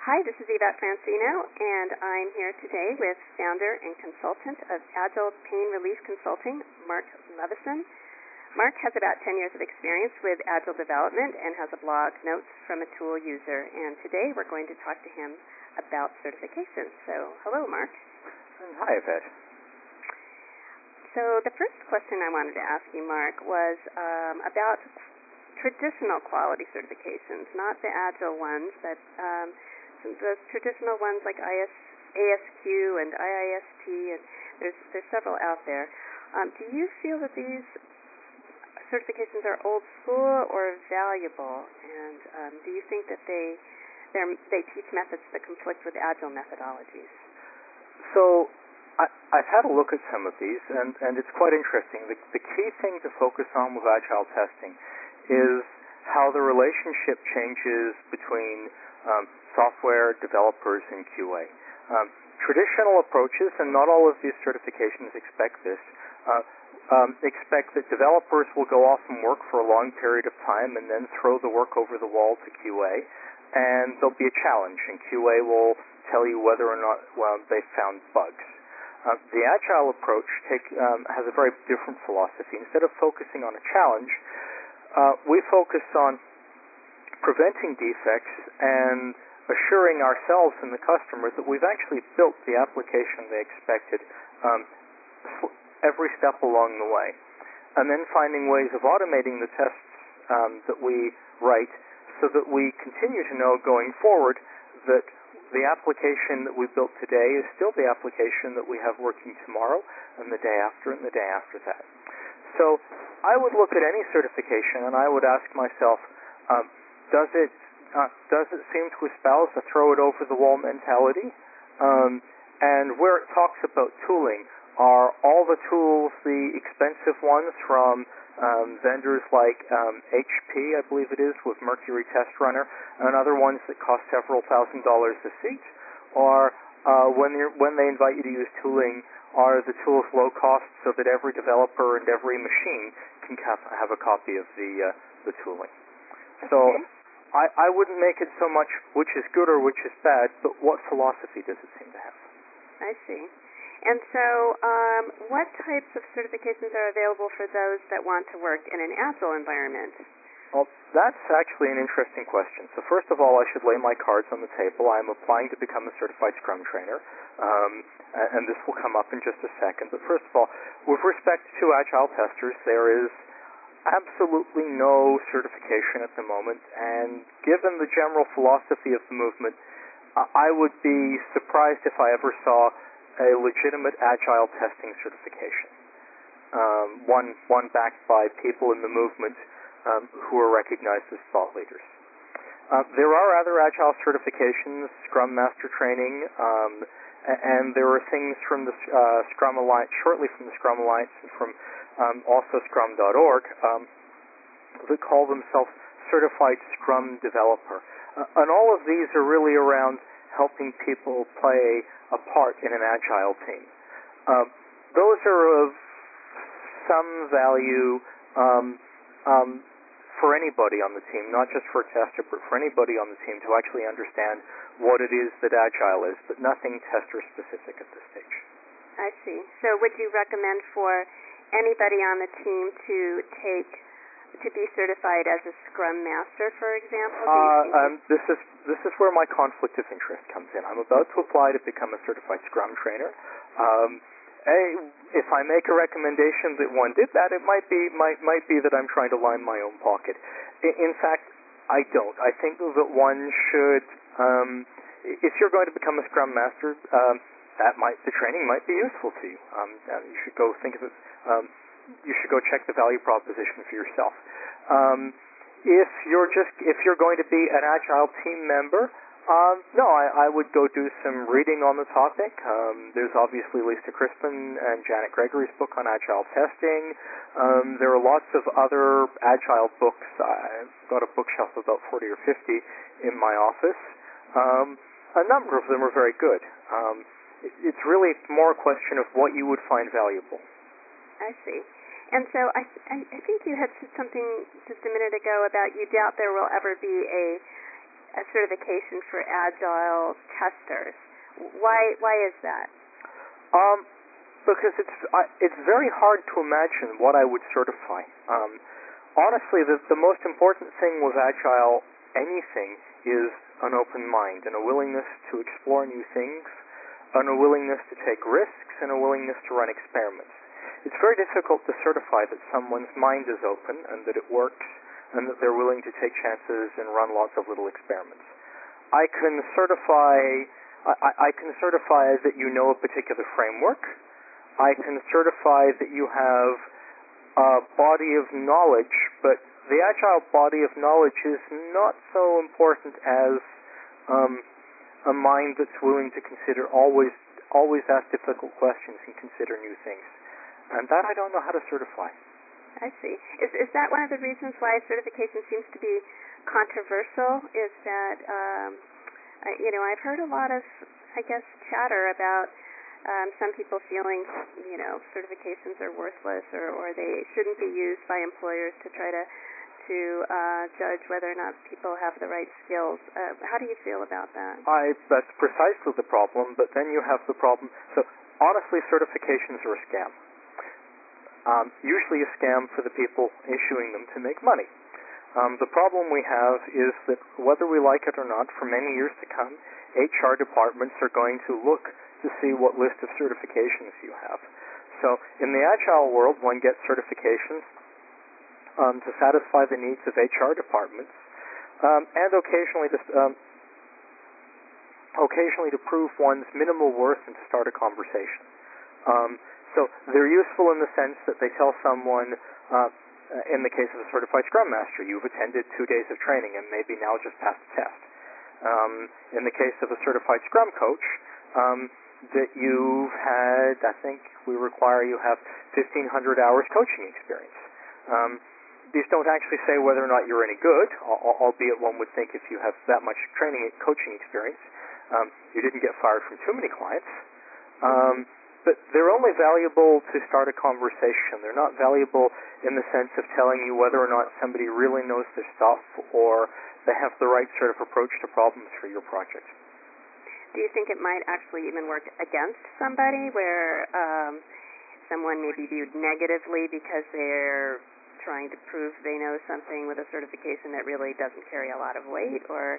Hi, this is Yvette Francino, and I'm here today with founder and consultant of Agile Pain Relief Consulting, Mark Levison. Mark has about 10 years of experience with Agile development and has a blog, Notes from a Tool User, and today we're going to talk to him about certification. So, hello, Mark. Hi, Yvette. So the first question I wanted to ask you, Mark, was about traditional quality certifications, not the Agile ones, but the traditional ones like ASQ and IIST, and there's several out there. Do you feel that these certifications are old school or valuable? And do you think that they teach methods that conflict with Agile methodologies? So I've had a look at some of these, and it's quite interesting. The key thing to focus on with Agile testing is how the relationship changes between software developers and QA. Traditional approaches, and not all of these certifications expect this, expect that developers will go off and work for a long period of time and then throw the work over the wall to QA, and there'll be a challenge, and QA will tell you whether or not they found bugs. The Agile approach has a very different philosophy. Instead of focusing on a challenge, we focus on preventing defects and assuring ourselves and the customer that we've actually built the application they expected every step along the way. And then finding ways of automating the tests that we write so that we continue to know going forward that the application that we built today is still the application that we have working tomorrow and the day after and the day after that. So I would look at any certification and I would ask myself, does it seem to espouse a throw-it-over-the-wall mentality? And where it talks about tooling, are all the tools the expensive ones from vendors like HP, I believe it is, with Mercury Test Runner, and other ones that cost several $1,000s a seat? Or when they invite you to use tooling, are the tools low cost so that every developer and every machine can have a copy of the tooling? So I wouldn't make it so much which is good or which is bad, but what philosophy does it seem to have? I see. And so what types of certifications are available for those that want to work in an Agile environment? Well, that's actually an interesting question. So first of all, I should lay my cards on the table. I'm applying to become a certified Scrum trainer, and this will come up in just a second. But first of all, with respect to Agile testers, there is absolutely no certification at the moment, and given the general philosophy of the movement, I would be surprised if I ever saw a legitimate Agile testing certification, one backed by people in the movement who are recognized as thought leaders. There are other Agile certifications, Scrum Master training, and there are things from the Scrum Alliance, shortly from the Scrum Alliance and from also Scrum.org, that call themselves Certified Scrum Developer. And all of these are really around helping people play a part in an Agile team. Those are of some value for anybody on the team, not just for a tester, but for anybody on the team to actually understand what it is that Agile is, but nothing tester-specific at this stage. I see. So would you recommend for anybody on the team to be certified as a Scrum Master, for example? This is where my conflict of interest comes in. I'm about to apply to become a certified Scrum trainer. If I make a recommendation that one did that, it might be that I'm trying to line my own pocket. In fact, I don't. I think that one should, if you're going to become a Scrum Master, the training might be useful to you. You should go think of it. You should go check the value proposition for yourself. If you're going to be an Agile team member, no, I would go do some reading on the topic. There's obviously Lisa Crispin and Janet Gregory's book on Agile testing. There are lots of other Agile books. I've got a bookshelf of about 40 or 50 in my office. A number of them are very good. It's really more a question of what you would find valuable. I see. And so I think you had said something just a minute ago about you doubt there will ever be a a certification for Agile testers. Why is that? Because it's very hard to imagine what I would certify. Honestly, the most important thing with Agile anything is an open mind and a willingness to explore new things, and a willingness to take risks, and a willingness to run experiments. It's very difficult to certify that someone's mind is open and that it works and that they're willing to take chances and run lots of little experiments. I can certify that you know a particular framework. I can certify that you have a body of knowledge, but the Agile body of knowledge is not so important as a mind that's willing to consider, always ask difficult questions and consider new things. And that I don't know how to certify. I see. Is that one of the reasons why certification seems to be controversial? Is that I've heard a lot of, I guess, chatter about some people feeling, certifications are worthless or they shouldn't be used by employers to try to judge whether or not people have the right skills. How do you feel about that? That's precisely the problem, but then you have the problem. So honestly, certifications are a scam. Usually a scam for the people issuing them to make money. The problem we have is that whether we like it or not, for many years to come, HR departments are going to look to see what list of certifications you have. So in the Agile world, one gets certifications to satisfy the needs of HR departments, and occasionally to prove one's minimal worth and to start a conversation. So they're useful in the sense that they tell someone, in the case of a certified Scrum Master, you've attended 2 days of training and maybe now just passed the test. In the case of a certified Scrum Coach, that you've had, I think we require you have 1,500 hours coaching experience. These don't actually say whether or not you're any good, albeit one would think if you have that much training and coaching experience, you didn't get fired from too many clients. But they're only valuable to start a conversation. They're not valuable in the sense of telling you whether or not somebody really knows their stuff or they have the right sort of approach to problems for your project. Do you think it might actually even work against somebody where someone may be viewed negatively because they're trying to prove they know something with a certification that really doesn't carry a lot of weight, or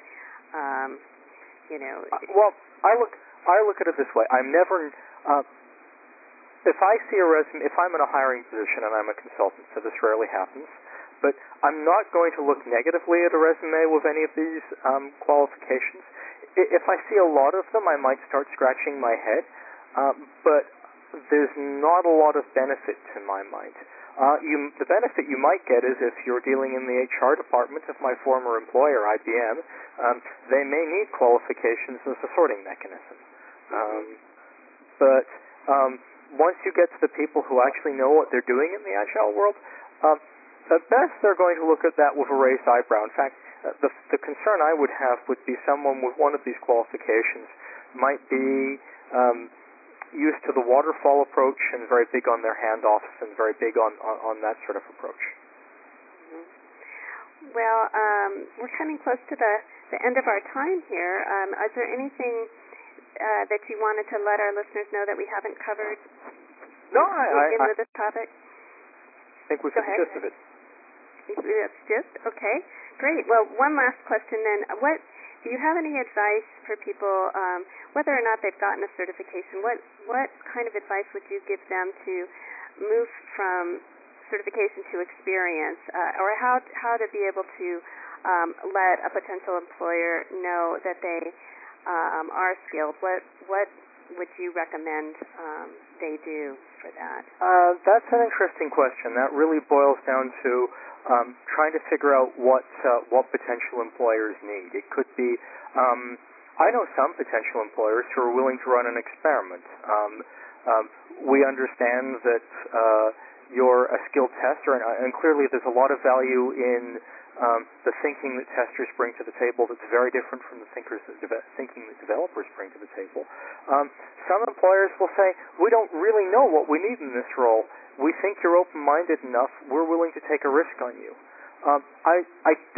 Well, I look at it this way. I'm never if I see a resume, if I'm in a hiring position and I'm a consultant, so this rarely happens, but I'm not going to look negatively at a resume with any of these qualifications. If I see a lot of them, I might start scratching my head, but there's not a lot of benefit to my mind. The benefit you might get is if you're dealing in the HR department of my former employer, IBM, they may need qualifications as a sorting mechanism. But once you get to the people who actually know what they're doing in the Agile world, at best they're going to look at that with a raised eyebrow. In fact, the concern I would have would be someone with one of these qualifications might be used to the waterfall approach and very big on their handoffs and very big on that sort of approach. Mm-hmm. Well, we're coming close to the end of our time here. Is there anything that you wanted to let our listeners know that we haven't covered in this topic? I think we've got the gist of it. That's just okay. Great. Well, one last question then. Do you have any advice for people, whether or not they've gotten a certification? What kind of advice would you give them to move from certification to experience, or how to be able to let a potential employer know that they are skilled? What would you recommend they do for that? That's an interesting question. That really boils down to trying to figure out what potential employers need. It could be, I know some potential employers who are willing to run an experiment. We understand that you're a skilled tester, and clearly there's a lot of value in the thinking that testers bring to the table that's very different from the thinking that developers bring to the table. Some employers will say, we don't really know what we need in this role. We think you're open-minded enough. We're willing to take a risk on you. I don't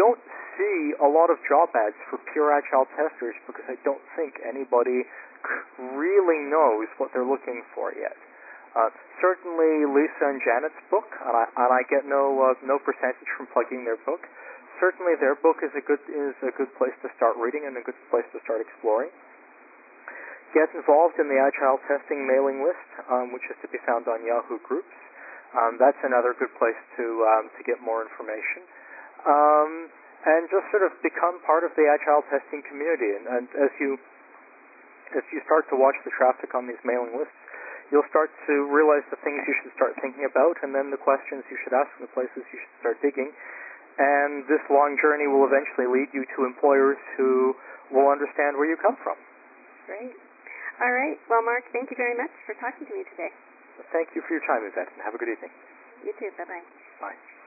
see a lot of job ads for pure Agile testers because I don't think anybody really knows what they're looking for yet. Certainly Lisa and Janet's book, and I get no percentage from plugging their book. Certainly their book is a good place to start reading and a good place to start exploring. Get involved in the Agile testing mailing list, which is to be found on Yahoo Groups. That's another good place to get more information. And just sort of become part of the Agile testing community. And as you start to watch the traffic on these mailing lists, you'll start to realize the things you should start thinking about, and then the questions you should ask, and the places you should start digging. And this long journey will eventually lead you to employers who will understand where you come from. Great. All right. Well, Mark, thank you very much for talking to me today. Thank you for your time, Yvette, and have a good evening. You too. Bye-bye. Bye.